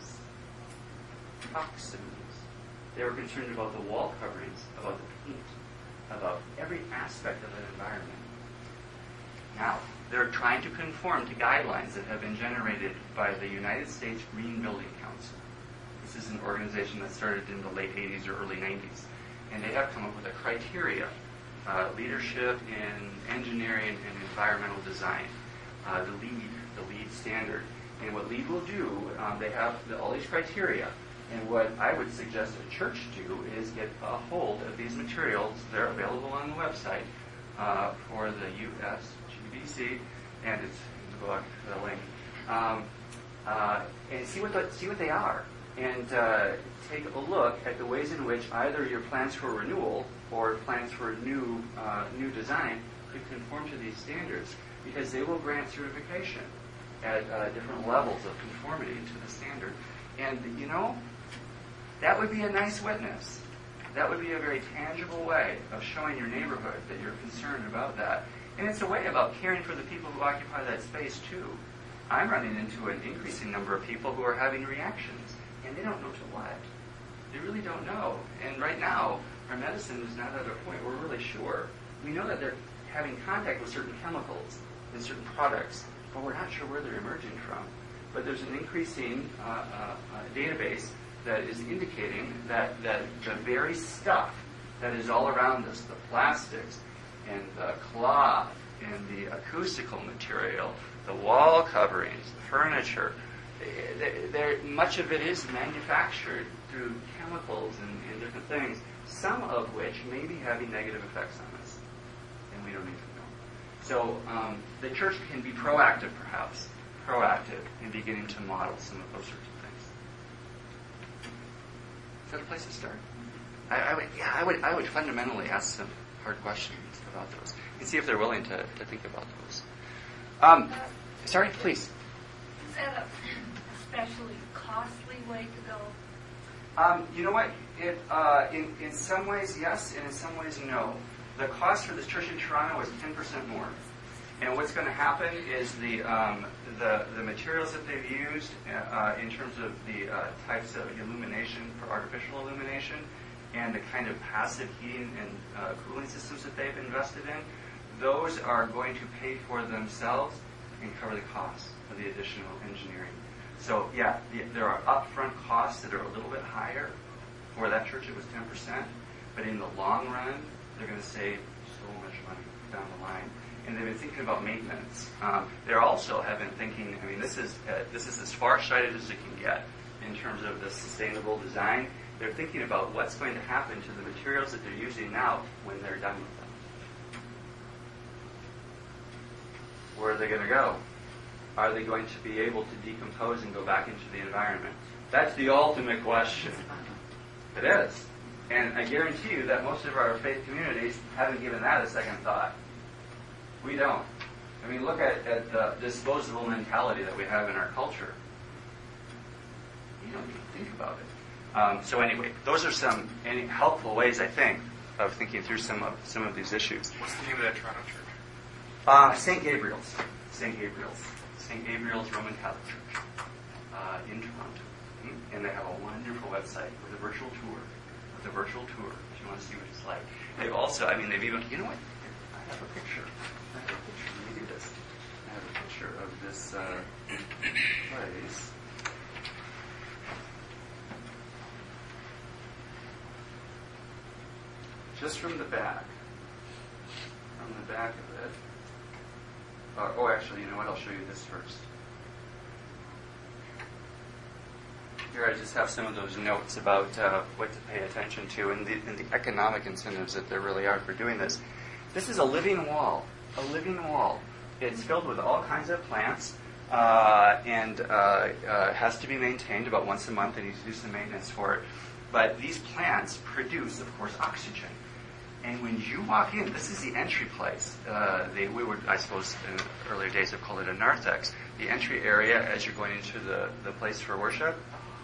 Speaker 1: Toxins. They were concerned about the wall coverings, about the paint, about every aspect of an environment. Now, they're trying to conform to guidelines that have been generated by the United States Green Building Council. This is an organization that started in the late eighties or early nineties. And they have come up with a criteria, uh, leadership in engineering and environmental design, uh, the LEED, the LEED standard. And what LEED will do, um, they have the, all these criteria. And what I would suggest a church do is get a hold of these materials. They're available on the website uh, for the U S G B C, and it's in the book, the link. Um, uh, and see what the, see what they are, and uh, take a look at the ways in which either your plans for renewal or plans for new uh, new design could conform to these standards, because they will grant certification at uh, different levels of conformity to the standard. And you know, that would be a nice witness. That would be a very tangible way of showing your neighborhood that you're concerned about that. And it's a way about caring for the people who occupy that space, too. I'm running into an increasing number of people who are having reactions, and they don't know to what. They really don't know. And right now, our medicine is not at a point where we're really sure. We know that they're having contact with certain chemicals and certain products, but we're not sure where they're emerging from. But there's an increasing uh, uh, uh, database that is indicating that, that the very stuff that is all around us, the plastics and the cloth and the acoustical material, the wall coverings, the furniture, they're, they're, much of it is manufactured through chemicals and, and different things, some of which may be having negative effects on us, and we don't even know. So um, the church can be proactive, perhaps, proactive in beginning to model some of those sorts of things. Is that a place to start? I, I would, yeah, I would, I would fundamentally ask some hard questions about those and see if they're willing to, to think about those. Um, sorry, please.
Speaker 4: Is that a especially costly way to go?
Speaker 1: Um, you know what? It, uh, in, in some ways, yes, and in some ways, no. The cost for this church in Toronto is ten percent more. And what's going to happen is the um, the, the materials that they've used uh, in terms of the uh, types of illumination for artificial illumination and the kind of passive heating and uh, cooling systems that they've invested in, those are going to pay for themselves and cover the cost of the additional engineering. So yeah, the, there are upfront costs that are a little bit higher. For that church, it was ten percent. But in the long run, they're going to save so much money down the line. And they've been thinking about maintenance. Um, they also have been thinking, I mean, this is uh, this is as far-sighted as it can get in terms of the sustainable design. They're thinking about what's going to happen to the materials that they're using now when they're done with them. Where are they going to go? Are they going to be able to decompose and go back into the environment? That's the ultimate question. It is. And I guarantee you that most of our faith communities haven't given that a second thought. We don't. I mean, look at, at the disposable mentality that we have in our culture. You don't even think about it. Um, so anyway, those are some any helpful ways, I think, of thinking through some of some of these issues.
Speaker 2: What's the name of that Toronto church?
Speaker 1: Uh, Saint Gabriel's. Saint Gabriel's. Saint Gabriel's Roman Catholic Church uh, in Toronto. And they have a wonderful website with a virtual tour. With a virtual tour, if you want to see what it's like. They've also, I mean, they've even, you know what? I have a picture. I have a picture. Let me do this. I have a picture of this uh, place. Just from the back. From the back of it. Uh, oh, actually, you know what? I'll show you this first. Here I just have some of those notes about uh, what to pay attention to and the, and the economic incentives that there really are for doing this. This is a living wall. A living wall. It's filled with all kinds of plants. uh, and uh, uh, has to be maintained about once a month. They need to do some maintenance for it. But these plants produce, of course, oxygen. And when you walk in, this is the entry place. Uh, they, we would, I suppose, in earlier days have called it a narthex. The entry area as you're going into the, the place for worship.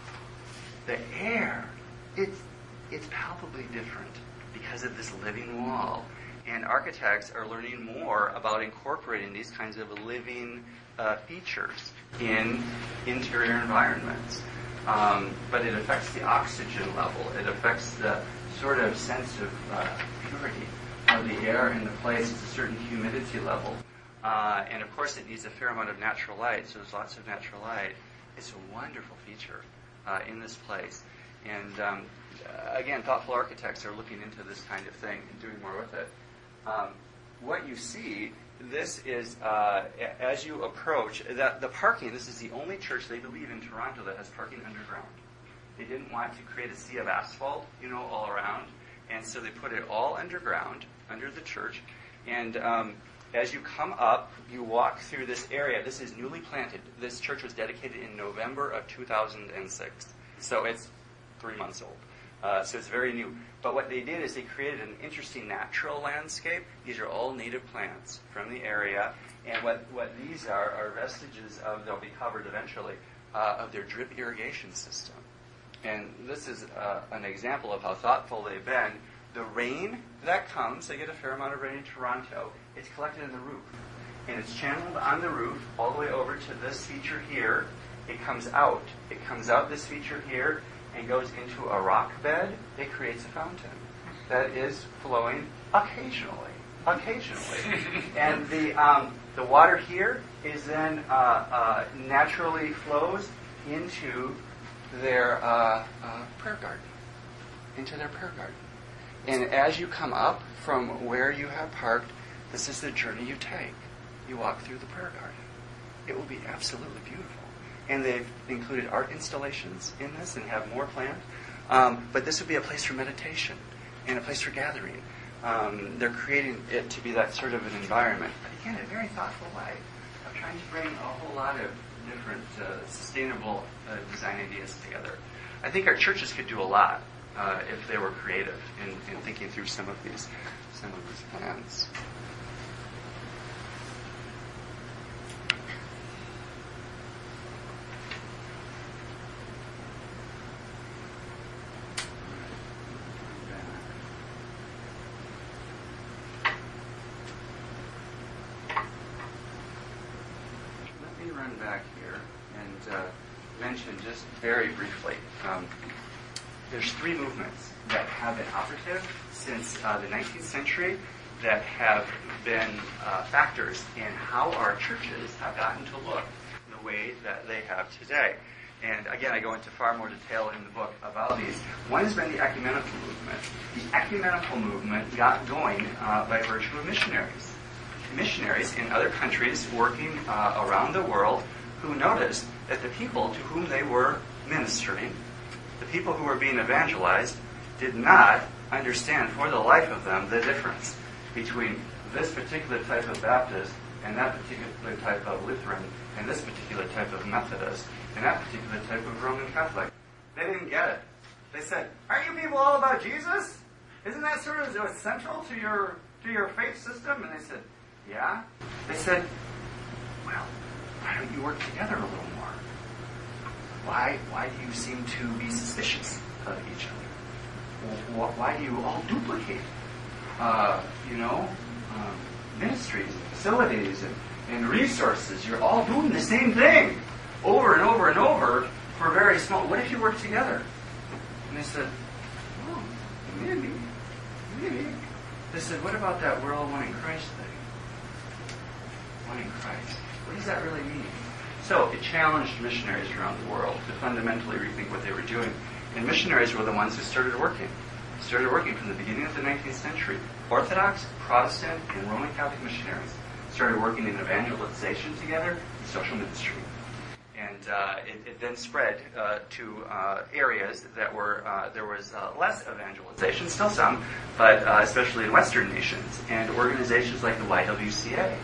Speaker 1: The air, it's, it's palpably different because of this living wall. And architects are learning more about incorporating these kinds of living uh, features in interior environments. Um, but it affects the oxygen level. It affects the sort of sense of uh, purity of the air in the place. It's a certain humidity level. Uh, and of course it needs a fair amount of natural light, so there's lots of natural light. It's a wonderful feature uh, in this place. And um, again, thoughtful architects are looking into this kind of thing and doing more with it. Um, what you see, this is, uh, as you approach, that the parking, this is the only church they believe in Toronto that has parking underground. They didn't want to create a sea of asphalt, you know, all around. And so they put it all underground, under the church. And um, as you come up, you walk through this area. This is newly planted. This church was dedicated in November of two thousand six. So it's three months old. Uh, so it's very new. But what they did is they created an interesting natural landscape. These are all native plants from the area. And what, what these are are vestiges of, they'll be covered eventually, uh, of their drip irrigation system. And this is uh, an example of how thoughtful they've been. The rain that comes, they get a fair amount of rain in Toronto, it's collected in the roof. And it's channeled on the roof all the way over to this feature here. It comes out. It comes out this feature here and goes into a rock bed. It creates a fountain that is flowing occasionally. Occasionally. And the um, the water here is then uh, uh, naturally flows into their uh, uh, prayer garden. Into their prayer garden. And as you come up from where you have parked, this is the journey you take. You walk through the prayer garden. It will be absolutely beautiful. And they've included art installations in this and have more planned. Um, but this would be a place for meditation and a place for gathering. Um, they're creating it to be that sort of an environment. But again, a very thoughtful way of trying to bring a whole lot of different uh, sustainable uh, design ideas together. I think our churches could do a lot uh, if they were creative in, in thinking through some of these some of these plans. Back here and uh, mention just very briefly, um, there's three movements that have been operative since uh, the nineteenth century that have been uh, factors in how our churches have gotten to look the way that they have today. And again, I go into far more detail in the book about these. One has been the ecumenical movement. The ecumenical movement got going uh, by virtue of missionaries. Missionaries in other countries working uh, around the world who noticed that the people to whom they were ministering, the people who were being evangelized, did not understand for the life of them the difference between this particular type of Baptist and that particular type of Lutheran and this particular type of Methodist and that particular type of Roman Catholic. They didn't get it. They said, aren't you people all about Jesus? Isn't that sort of central to your to your faith system? And they said, yeah. They said, well, why don't you work together a little more? Why why do you seem to be suspicious of each other? Why do you all duplicate, uh, you know, um, ministries and facilities and, and resources? You're all doing the same thing over and over and over for very small. What if you work together? And they said, oh, maybe, maybe. They said, what about that we're all one in Christ thing? One in Christ. What does that really mean? So it challenged missionaries around the world to fundamentally rethink what they were doing. And missionaries were the ones who started working. Started working from the beginning of the nineteenth century. Orthodox, Protestant, and Roman Catholic missionaries started working in evangelization together and social ministry. And uh, it, it then spread uh, to uh, areas that were, uh, there was uh, less evangelization, still some, but uh, especially in Western nations. And organizations like the Y W C A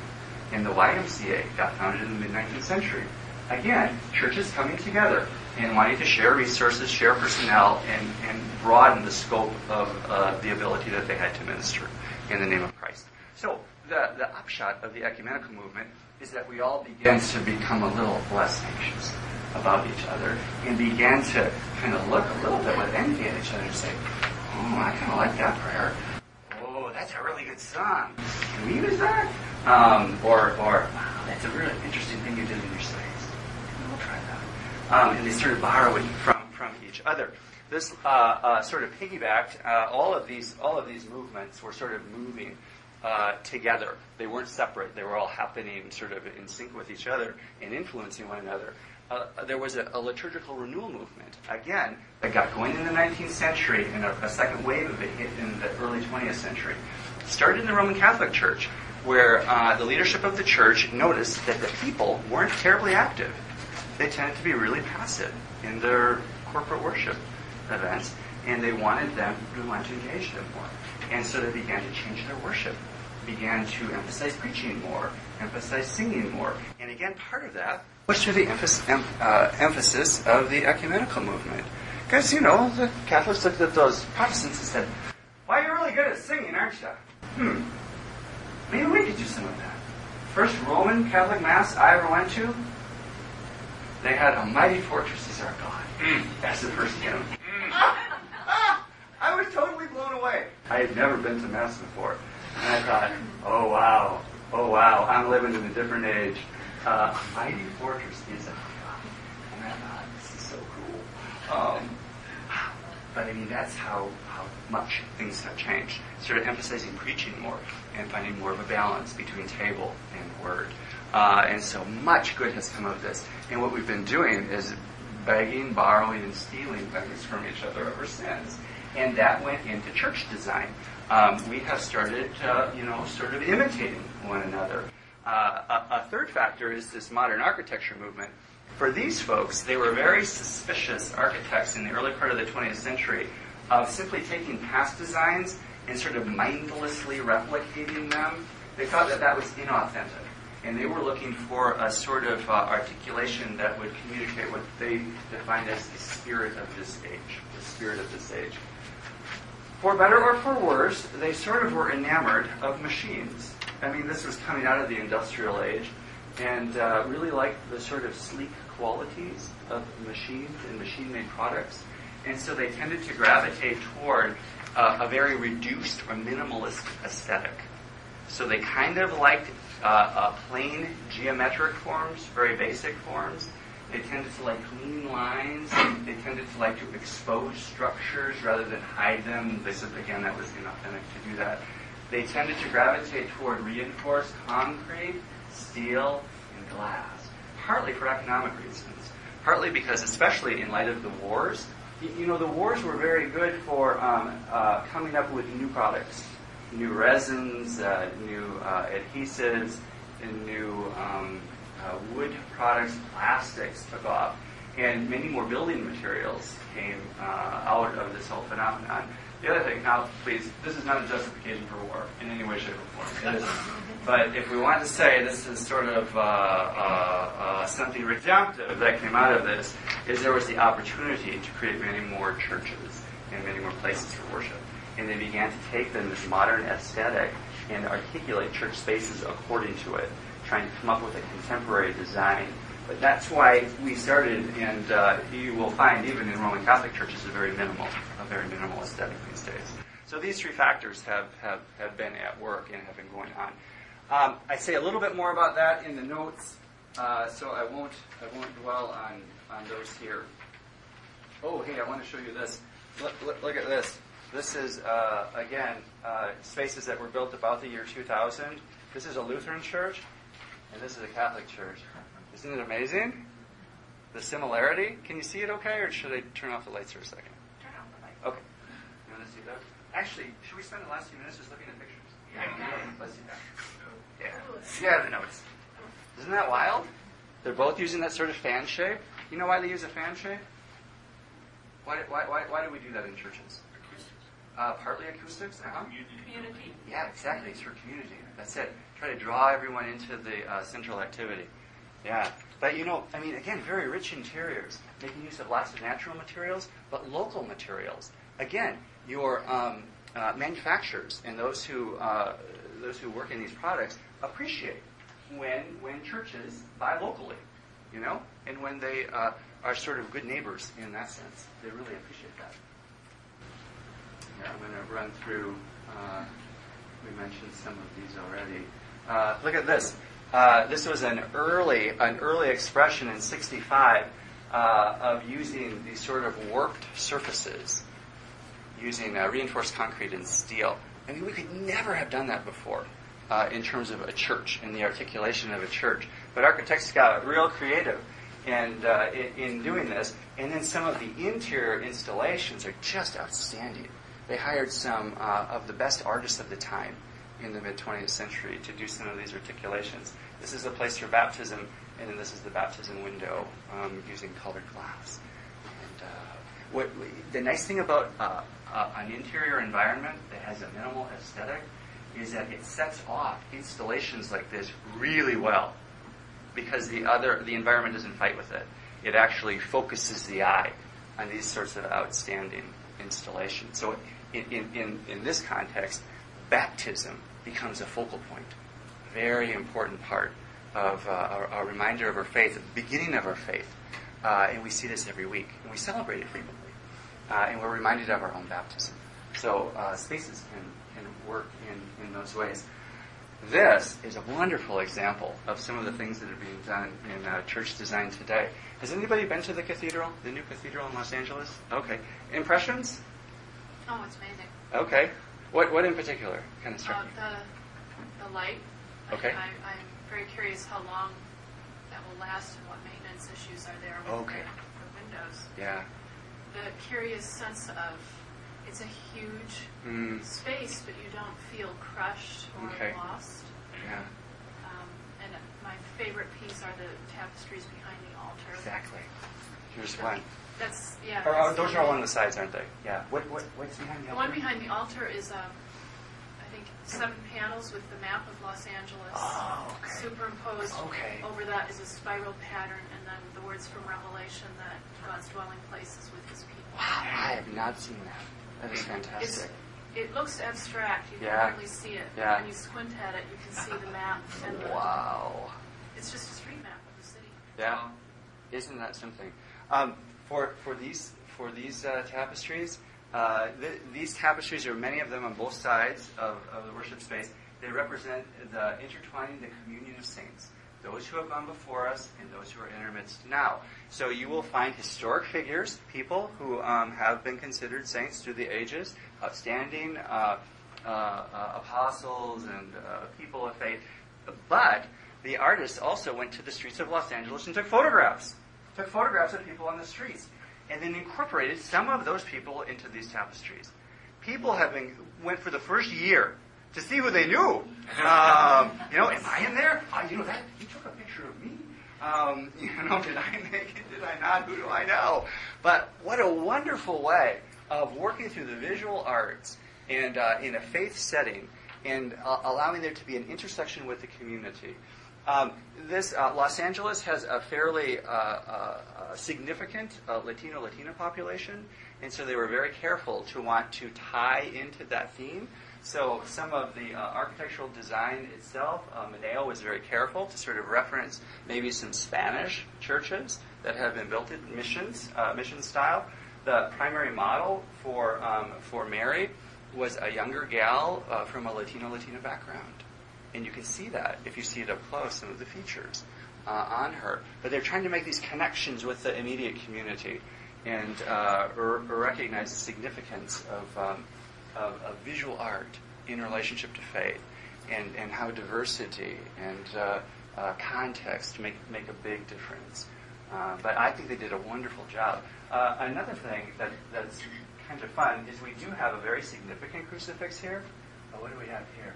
Speaker 1: And the Y M C A got founded in the mid-nineteenth century. Again, churches coming together and wanting to share resources, share personnel, and, and broaden the scope of uh, the ability that they had to minister in the name of Christ. So the, the upshot of the ecumenical movement is that we all began to become a little less anxious about each other and began to kind of look a little bit with envy at each other and say, oh, I kind of like that prayer. Oh, that's a really good song. Can we use that? Um, or, or, wow, that's a really interesting thing you did in your studies. We'll try that. Um, and they started borrowing from, from each other. This uh, uh, sort of piggybacked. Uh, all of these, all of these movements were sort of moving uh, together. They weren't separate. They were all happening sort of in sync with each other and influencing one another. Uh, there was a, a liturgical renewal movement, again, that got going in the nineteenth century, and a, a second wave of it hit in the early twentieth century. It started in the Roman Catholic Church, where uh, the leadership of the church noticed that the people weren't terribly active. They tended to be really passive in their corporate worship events, and they wanted them to want to engage them more. And so they began to change their worship, began to emphasize preaching more, emphasize singing more. And again, part of that was through the emphasis, em, uh, emphasis of the ecumenical movement. Because, you know, the Catholics looked at those Protestants and said, well, you're really good at singing, aren't you? Hmm. Maybe we could do some of that. First Roman Catholic Mass I ever went to, they had a mighty fortress is our God. Mm. That's the first hymn. Mm. I was totally blown away. I had never been to Mass before. And I thought, oh wow, oh wow, I'm living in a different age. Uh, a mighty fortress is our God. And I thought, this is so cool. Um, but I mean, that's how, how much things have changed. Sort of emphasizing preaching more and finding more of a balance between table and word. Uh, and so much good has come of this. And what we've been doing is begging, borrowing, and stealing things from each other ever since. And that went into church design. Um, we have started, uh, you know, sort of imitating one another. Uh, a, a third factor is this modern architecture movement. For these folks, they were very suspicious architects in the early part of the twentieth century of simply taking past designs and sort of mindlessly replicating them. They thought that that was inauthentic. And they were looking for a sort of uh, articulation that would communicate what they defined as the spirit of this age, the spirit of this age. For better or for worse, they sort of were enamored of machines. I mean, this was coming out of the industrial age, and uh, really liked the sort of sleek qualities of machines and machine-made products. And so they tended to gravitate toward uh, a very reduced or minimalist aesthetic. So they kind of liked uh, uh, plain geometric forms, very basic forms. They tended to like clean lines. They tended to like to expose structures rather than hide them. They said, again, that was inauthentic to do that. They tended to gravitate toward reinforced concrete, steel, and glass, partly for economic reasons, partly because, especially in light of the wars, you, you know, the wars were very good for um, uh, coming up with new products, new resins, uh, new uh, adhesives, and new um, uh, wood products. Plastics took off, and many more building materials came uh, out of this whole phenomenon. The other thing, now please, this is not a justification for war in any way, shape, or form. It isn't. But if we want to say this is sort of uh, uh, uh, something redemptive that came out of this, is there was the opportunity to create many more churches and many more places for worship. And they began to take then this modern aesthetic and articulate church spaces according to it, trying to come up with a contemporary design. But that's why we started, and uh, you will find even in Roman Catholic churches a very minimal, a very minimal aesthetic these days. So these three factors have, have, have been at work and have been going on. Um, I say a little bit more about that in the notes, uh, so I won't I won't dwell on, on those here. Oh, hey, I want to show you this. Look, look, look at this. This is, uh, again, uh, spaces that were built about the year two thousand. This is a Lutheran church, and this is a Catholic church. Isn't it amazing? The similarity? Can you see it okay, or should I turn off the lights for a second?
Speaker 4: Turn off the lights.
Speaker 1: Okay. You want to see that? Actually, should we spend the last few minutes just looking at pictures? Yeah. Let's see that. Yeah. Yeah, the notes. Isn't that wild? They're both using that sort of fan shape. You know why they use a fan shape? Why, why, why, why do we do that in churches?
Speaker 2: Acoustics.
Speaker 1: Uh, partly acoustics. Uh-huh.
Speaker 2: Community.
Speaker 4: Community.
Speaker 1: Yeah, exactly. It's for community. That's it. try to draw everyone into the uh, central activity. Yeah. But, you know, I mean, again, very rich interiors, making use of lots of natural materials, but local materials. Again, your um, uh, manufacturers and those who uh, those who work in these products appreciate when when churches buy locally, you know, and when they uh, are sort of good neighbors in that sense. They really appreciate that. Here, I'm going to run through, uh, we mentioned some of these already. Uh, look at this. Uh, this was an early an early expression in sixty-five uh, of using these sort of warped surfaces, using uh, reinforced concrete and steel. I mean, we could never have done that before uh, in terms of a church, in the articulation of a church. But architects got real creative and uh, in, in doing this. And then some of the interior installations are just outstanding. They hired some uh, of the best artists of the time in the mid-twentieth century to do some of these articulations. This is a place for baptism, and then this is the baptism window um, using colored glass. And uh, what the nice thing about uh, uh, an interior environment that has a minimal aesthetic is that it sets off installations like this really well, because the other the environment doesn't fight with it. It actually focuses the eye on these sorts of outstanding installations. So in in, in, in this context, baptism becomes a focal point, very important part of uh, a, a reminder of our faith, the beginning of our faith. Uh, and we see this every week, and we celebrate it frequently. Uh, and we're reminded of our own baptism. So uh, spaces can, can work in, in those ways. This is a wonderful example of some of the things that are being done in uh, church design today. Has anybody been to the cathedral, the new cathedral in Los Angeles? Okay. Impressions?
Speaker 3: Oh, it's amazing.
Speaker 1: Okay. What what in particular kind of struck
Speaker 3: Uh,
Speaker 1: you?
Speaker 3: the, the light.
Speaker 1: Okay.
Speaker 3: I, I, I'm very curious how long that will last and what maintenance issues are there with
Speaker 1: Okay.
Speaker 3: the, the windows.
Speaker 1: Yeah.
Speaker 3: The curious sense of it's a huge
Speaker 1: Mm.
Speaker 3: space, but you don't feel crushed or
Speaker 1: Okay.
Speaker 3: lost.
Speaker 1: Yeah.
Speaker 3: Um, and my favorite piece are the tapestries behind the altar.
Speaker 1: Exactly. Here's
Speaker 3: The-
Speaker 1: one.
Speaker 3: That's yeah.
Speaker 1: Or, oh,
Speaker 3: that's
Speaker 1: those
Speaker 3: the-
Speaker 1: are all on the sides, aren't they? Yeah. What what what's behind the
Speaker 3: The
Speaker 1: altar?
Speaker 3: one behind the altar is, um, I think, seven panels with the map of Los Angeles.
Speaker 1: Oh, okay.
Speaker 3: Superimposed
Speaker 1: Okay.
Speaker 3: over that is a spiral pattern, and then the words from Revelation that God's dwelling place is with His people.
Speaker 1: Wow, I have not seen that. That is
Speaker 3: It's,
Speaker 1: fantastic.
Speaker 3: it looks abstract. You
Speaker 1: Yeah.
Speaker 3: can hardly see it.
Speaker 1: Yeah.
Speaker 3: But when you squint at it, you can see the map. And the,
Speaker 1: Wow.
Speaker 3: It's just a street map of the city.
Speaker 1: Yeah. Isn't that something? Um, for for these for these uh, tapestries, uh, th- these tapestries are many of them on both sides of, of the worship space. They represent the intertwining the communion of saints, those who have gone before us and those who are in our midst now. So you will find historic figures, people who um, have been considered saints through the ages, outstanding uh, uh, uh, apostles and uh, people of faith. But the artists also went to the streets of Los Angeles and took photographs. Took photographs of people on the streets, and then incorporated some of those people into these tapestries. People have been went for the first year to see who they knew. Um, you know, am I in there? Oh, you know that you took a picture of me. Um, you know, did I make it? Did I not? Who do I know? But what a wonderful way of working through the visual arts and uh, in a faith setting, and uh, allowing there to be an intersection with the community. Um, this uh, Los Angeles has a fairly uh, uh, uh, significant uh, Latino Latina population, and so they were very careful to want to tie into that theme. So some of the uh, architectural design itself, uh, Medeo was very careful to sort of reference maybe some Spanish churches that have been built in missions, uh, mission style. The primary model for um, for Mary was a younger gal uh, from a Latino Latina background. And you can see that if you see it up close, some of the features uh, on her. But they're trying to make these connections with the immediate community and uh, r- recognize the significance of, um, of, of visual art in relationship to faith, and, and how diversity and uh, uh, context make, make a big difference. Uh, but I think they did a wonderful job. Uh, another thing that, that's kind of fun is we do have a very significant crucifix here. Oh, what do we have here?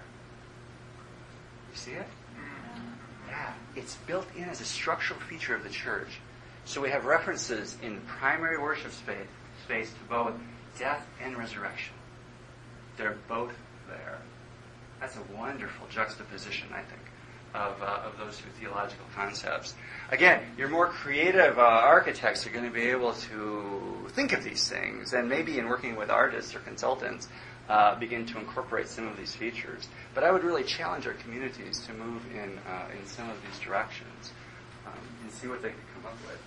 Speaker 1: You see it? Yeah. It's built in as a structural feature of the church. So we have references in the primary worship space, space to both death and resurrection. They're both there. That's a wonderful juxtaposition, I think, of, uh, of those two theological concepts. Again, your more creative uh, architects are going to be able to think of these things, and maybe in working with artists or consultants, uh, begin to incorporate some of these features. But I would really challenge our communities to move in uh, in some of these directions um, and see what they can come up with.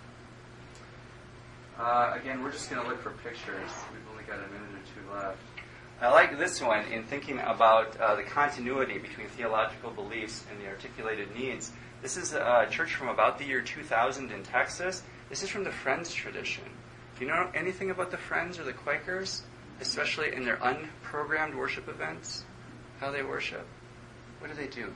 Speaker 1: Uh, again, we're just going to look for pictures. We've only got a minute or two left. I like this one in thinking about uh, the continuity between theological beliefs and the articulated needs. This is a church from about the year two thousand in Texas. This is from the Friends tradition. Do you know anything about the Friends or the Quakers, especially in their unprogrammed worship events? How they worship? What do they do?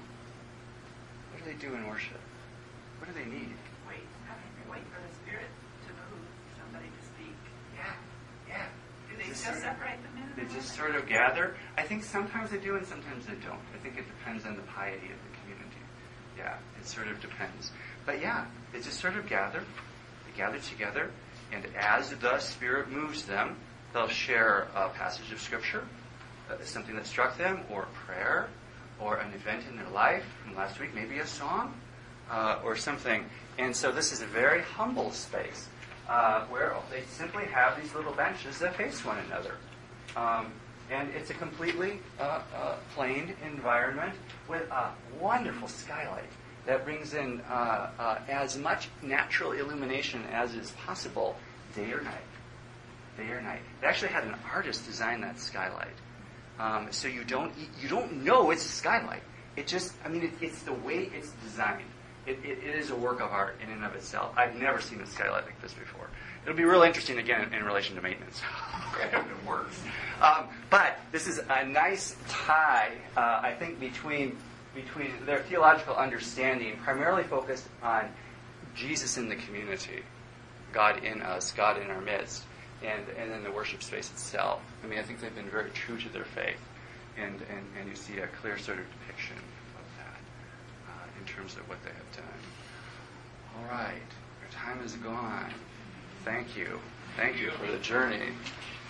Speaker 1: What do they do in worship? What do they need?
Speaker 5: Wait, wait for the Spirit to move, somebody to speak.
Speaker 1: Yeah, yeah.
Speaker 5: Do they
Speaker 1: Just
Speaker 5: still
Speaker 1: sort of-
Speaker 5: separate them in?
Speaker 1: They just sort of gather. I think sometimes they do and sometimes they don't. I think it depends on the piety of the community. Yeah, it sort of depends. But yeah, they just sort of gather. They gather together, and as the Spirit moves them, they'll share a passage of Scripture, uh, something that struck them, or a prayer, or an event in their life from last week, maybe a song, uh, or something. And so this is a very humble space uh, where they simply have these little benches that face one another. Um, and it's a completely uh, uh, planed environment with a wonderful skylight that brings in uh, uh, as much natural illumination as is possible, day or night. Day or night. They actually had an artist design that skylight, um, so you don't you don't know it's a skylight. It just, I mean, it, it's the way it's designed. It, it, it is a work of art in and of itself. I've never seen a skylight like this before. It'll be real interesting, again, in, in relation to maintenance. If it works. Um, but this is a nice tie, uh, I think, between between their theological understanding, primarily focused on Jesus in the community, God in us, God in our midst, and, and then the worship space itself. I mean, I think they've been very true to their faith, and, and, and you see a clear sort of depiction of that uh, in terms of what they have done. All right. Our time is gone. Thank you. Thank you for the journey.